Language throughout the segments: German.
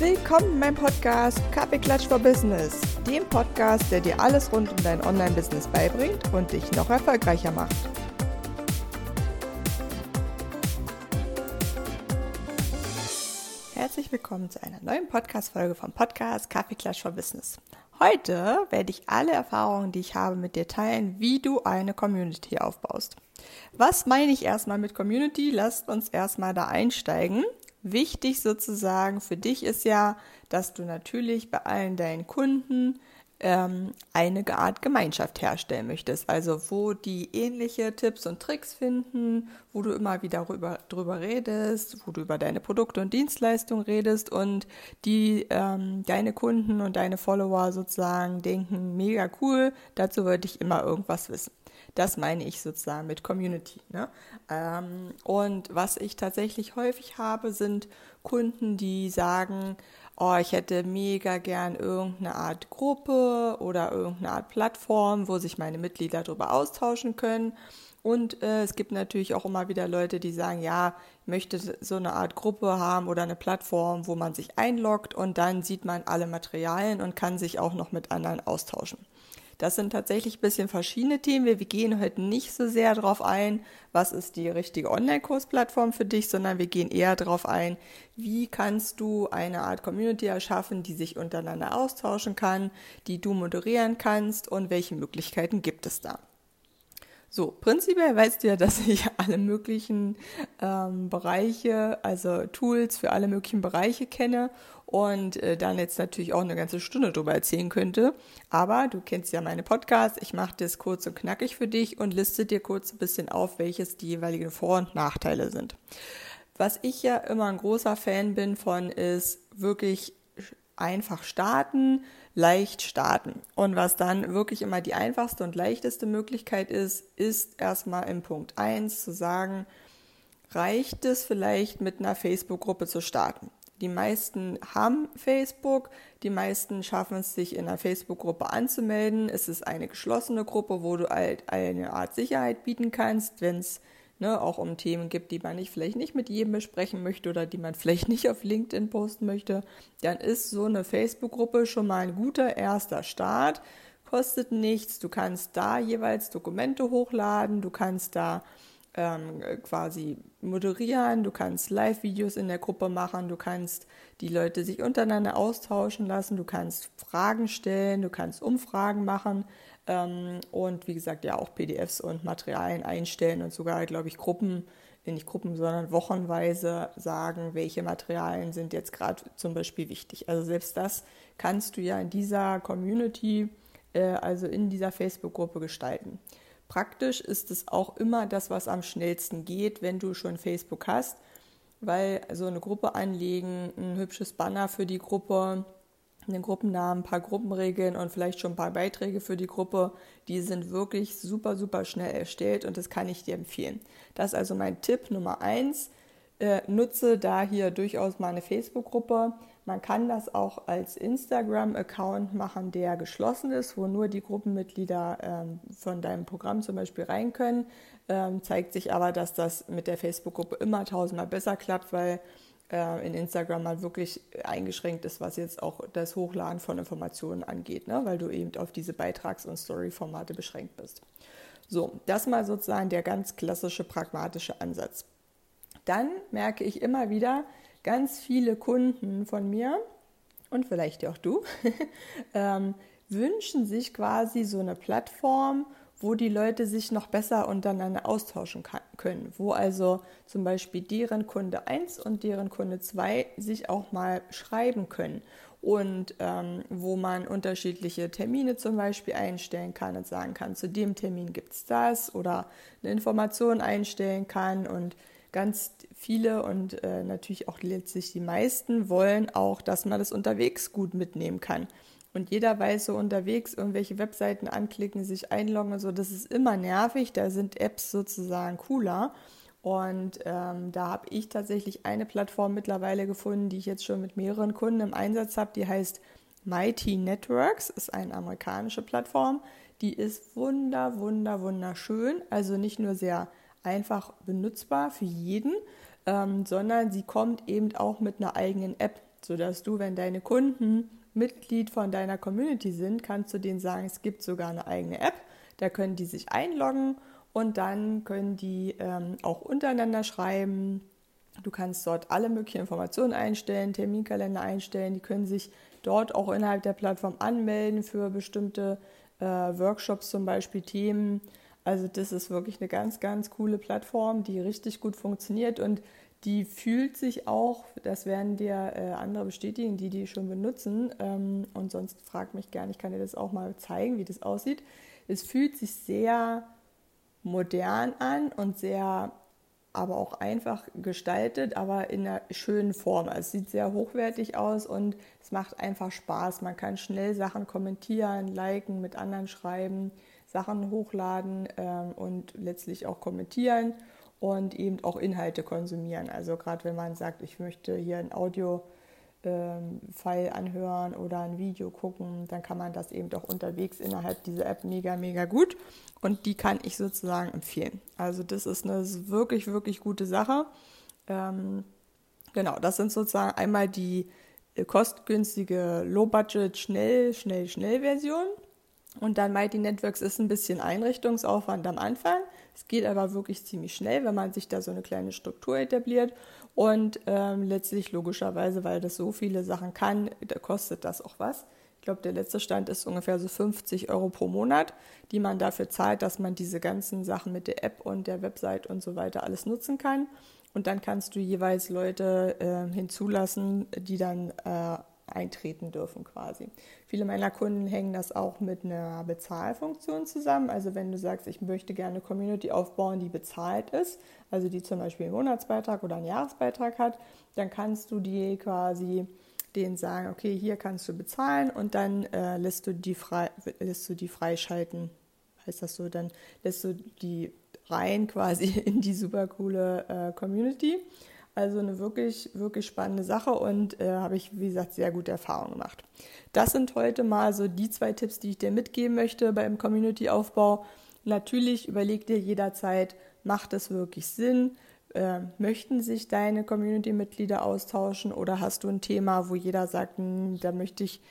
Willkommen in meinem Podcast Kaffeeklatsch for Business, dem Podcast, der dir alles rund um dein Online-Business beibringt und dich noch erfolgreicher macht. Herzlich willkommen zu einer neuen Podcast-Folge vom Podcast Kaffeeklatsch for Business. Heute werde ich alle Erfahrungen, die ich habe, mit dir teilen, wie du eine Community aufbaust. Was meine ich erstmal mit Community? Lasst uns erstmal da einsteigen. Wichtig sozusagen für dich ist ja, dass du natürlich bei allen deinen Kunden eine Art Gemeinschaft herstellen möchtest. Also wo die ähnliche Tipps und Tricks finden, wo du immer wieder drüber redest, wo du über deine Produkte und Dienstleistungen redest und die deine Kunden und deine Follower sozusagen denken, mega cool, dazu wollte ich immer irgendwas wissen. Das meine ich sozusagen mit Community. Ne? Und was ich tatsächlich häufig habe, sind Kunden, die sagen, oh, ich hätte mega gern irgendeine Art Gruppe oder irgendeine Art Plattform, wo sich meine Mitglieder darüber austauschen können. Und es gibt natürlich auch immer wieder Leute, die sagen, ja, ich möchte so eine Art Gruppe haben oder eine Plattform, wo man sich einloggt und dann sieht man alle Materialien und kann sich auch noch mit anderen austauschen. Das sind tatsächlich ein bisschen verschiedene Themen. Wir gehen heute nicht so sehr darauf ein, was ist die richtige Online-Kursplattform für dich, sondern wir gehen eher darauf ein, wie kannst du eine Art Community erschaffen, die sich untereinander austauschen kann, die du moderieren kannst und welche Möglichkeiten gibt es da. So, prinzipiell weißt du ja, dass ich alle möglichen Bereiche, also Tools für alle möglichen Bereiche kenne und dann jetzt natürlich auch eine ganze Stunde drüber erzählen könnte. Aber du kennst ja meine Podcasts, ich mache das kurz und knackig für dich und liste dir kurz ein bisschen auf, welches die jeweiligen Vor- und Nachteile sind. Was ich ja immer ein großer Fan bin von, ist wirklich einfach starten, leicht starten. Und was dann wirklich immer die einfachste und leichteste Möglichkeit ist erstmal im Punkt 1 zu sagen, reicht es vielleicht mit einer Facebook-Gruppe zu starten. Die meisten haben Facebook, die meisten schaffen es, sich in einer Facebook-Gruppe anzumelden. Es ist eine geschlossene Gruppe, wo du halt eine Art Sicherheit bieten kannst, wenn es auch um Themen gibt, die man vielleicht nicht mit jedem besprechen möchte oder die man vielleicht nicht auf LinkedIn posten möchte, dann ist so eine Facebook-Gruppe schon mal ein guter erster Start, kostet nichts, du kannst da jeweils Dokumente hochladen, du kannst da quasi moderieren, du kannst Live-Videos in der Gruppe machen, du kannst die Leute sich untereinander austauschen lassen, du kannst Fragen stellen, du kannst Umfragen machen und wie gesagt ja auch PDFs und Materialien einstellen und sogar, glaube ich, nicht Gruppen, sondern wochenweise sagen, welche Materialien sind jetzt gerade zum Beispiel wichtig. Also selbst das kannst du ja in dieser Community, also in dieser Facebook-Gruppe gestalten. Praktisch ist es auch immer das, was am schnellsten geht, wenn du schon Facebook hast, weil so eine Gruppe anlegen, ein hübsches Banner für die Gruppe, einen Gruppennamen, ein paar Gruppenregeln und vielleicht schon ein paar Beiträge für die Gruppe, die sind wirklich super, super schnell erstellt und das kann ich dir empfehlen. Das ist also mein Tipp Nummer 1. Nutze da hier durchaus mal eine Facebook-Gruppe. Man kann das auch als Instagram-Account machen, der geschlossen ist, wo nur die Gruppenmitglieder von deinem Programm zum Beispiel rein können. Zeigt sich aber, dass das mit der Facebook-Gruppe immer tausendmal besser klappt, weil in Instagram mal wirklich eingeschränkt ist, was jetzt auch das Hochladen von Informationen angeht, ne? Weil du eben auf diese Beitrags- und Story-Formate beschränkt bist. So, das mal sozusagen der ganz klassische pragmatische Ansatz. Dann merke ich immer wieder, ganz viele Kunden von mir und vielleicht auch du wünschen sich quasi so eine Plattform, wo die Leute sich noch besser untereinander austauschen können, wo also zum Beispiel deren Kunde 1 und deren Kunde 2 sich auch mal schreiben können und wo man unterschiedliche Termine zum Beispiel einstellen kann und sagen kann, zu dem Termin gibt es das oder eine Information einstellen kann und ganz viele und natürlich auch letztlich die meisten wollen auch, dass man das unterwegs gut mitnehmen kann. Und jeder weiß so unterwegs irgendwelche Webseiten anklicken, sich einloggen und so, das ist immer nervig, da sind Apps sozusagen cooler. Und da habe ich tatsächlich eine Plattform mittlerweile gefunden, die ich jetzt schon mit mehreren Kunden im Einsatz habe, die heißt Mighty Networks, ist eine amerikanische Plattform, die ist wunderschön, also nicht nur sehr einfach benutzbar für jeden, sondern sie kommt eben auch mit einer eigenen App. sodass du, wenn deine Kunden Mitglied von deiner Community sind, kannst du denen sagen, es gibt sogar eine eigene App, da können die sich einloggen und dann können die auch untereinander schreiben. Du kannst dort alle möglichen Informationen einstellen, Terminkalender einstellen, die können sich dort auch innerhalb der Plattform anmelden für bestimmte Workshops, zum Beispiel Themen. Also das ist wirklich eine ganz, ganz coole Plattform, die richtig gut funktioniert und die fühlt sich auch, das werden dir andere bestätigen, die schon benutzen, und sonst frag mich gerne, ich kann dir das auch mal zeigen, wie das aussieht. Es fühlt sich sehr modern an und sehr, aber auch einfach gestaltet, aber in einer schönen Form. Also es sieht sehr hochwertig aus und es macht einfach Spaß. Man kann schnell Sachen kommentieren, liken, mit anderen schreiben, Sachen hochladen und letztlich auch kommentieren und eben auch Inhalte konsumieren. Also gerade wenn man sagt, ich möchte hier ein Audio-File anhören oder ein Video gucken, dann kann man das eben auch unterwegs innerhalb dieser App mega, mega gut. Und die kann ich sozusagen empfehlen. Also das ist eine wirklich, wirklich gute Sache. Genau, das sind sozusagen einmal die kostengünstige Low-Budget, Schnell-Version. Und dann Mighty Networks ist ein bisschen Einrichtungsaufwand am Anfang. Es geht aber wirklich ziemlich schnell, wenn man sich da so eine kleine Struktur etabliert. Und letztlich logischerweise, weil das so viele Sachen kann, da kostet das auch was. Ich glaube, der letzte Stand ist ungefähr so 50 € pro Monat, die man dafür zahlt, dass man diese ganzen Sachen mit der App und der Website und so weiter alles nutzen kann. Und dann kannst du jeweils Leute hinzulassen, die dann eintreten dürfen quasi. Viele meiner Kunden hängen das auch mit einer Bezahlfunktion zusammen. Also wenn du sagst, ich möchte gerne eine Community aufbauen, die bezahlt ist, also die zum Beispiel einen Monatsbeitrag oder einen Jahresbeitrag hat, dann kannst du die quasi denen sagen, okay, hier kannst du bezahlen und dann lässt du die freischalten, heißt das so, dann lässt du die rein quasi in die super coole Community. Also eine wirklich, wirklich spannende Sache und habe ich, wie gesagt, sehr gute Erfahrungen gemacht. Das sind heute mal so die 2 Tipps, die ich dir mitgeben möchte beim Community-Aufbau. Natürlich überleg dir jederzeit, macht es wirklich Sinn? Möchten sich deine Community-Mitglieder austauschen oder hast du ein Thema, wo jeder sagt, da möchte ich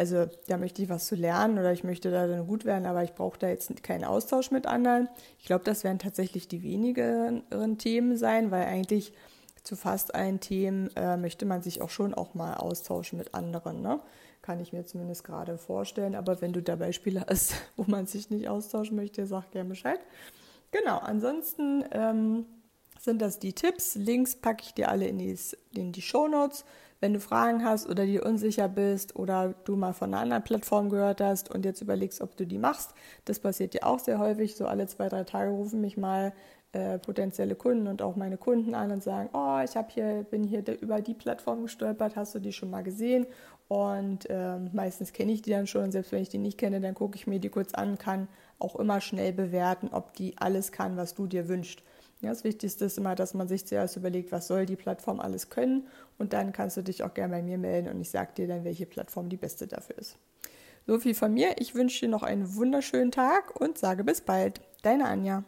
was zu lernen oder ich möchte da dann gut werden, aber ich brauche da jetzt keinen Austausch mit anderen. Ich glaube, das werden tatsächlich die wenigeren Themen sein, weil eigentlich zu fast allen Themen möchte man sich auch mal austauschen mit anderen, ne? Kann ich mir zumindest gerade vorstellen. Aber wenn du da Beispiele hast, wo man sich nicht austauschen möchte, sag gerne Bescheid. Genau, ansonsten sind das die Tipps. Links packe ich dir alle in die Shownotes. Wenn du Fragen hast oder dir unsicher bist oder du mal von einer anderen Plattform gehört hast und jetzt überlegst, ob du die machst, das passiert dir auch sehr häufig. So alle 2-3 Tage rufen mich mal potenzielle Kunden und auch meine Kunden an und sagen, oh, bin hier über die Plattform gestolpert, hast du die schon mal gesehen? Und meistens kenne ich die dann schon und selbst wenn ich die nicht kenne, dann gucke ich mir die kurz an, kann auch immer schnell bewerten, ob die alles kann, was du dir wünschst. Ja, das Wichtigste ist immer, dass man sich zuerst überlegt, was soll die Plattform alles können und dann kannst du dich auch gerne bei mir melden und ich sage dir dann, welche Plattform die beste dafür ist. So viel von mir, ich wünsche dir noch einen wunderschönen Tag und sage bis bald. Deine Anja.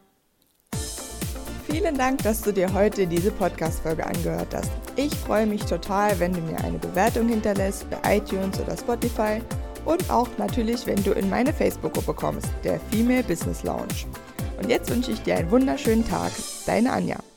Vielen Dank, dass du dir heute diese Podcast-Folge angehört hast. Ich freue mich total, wenn du mir eine Bewertung hinterlässt bei iTunes oder Spotify und auch natürlich, wenn du in meine Facebook-Gruppe kommst, der Female Business Lounge. Und jetzt wünsche ich dir einen wunderschönen Tag. Deine Anja.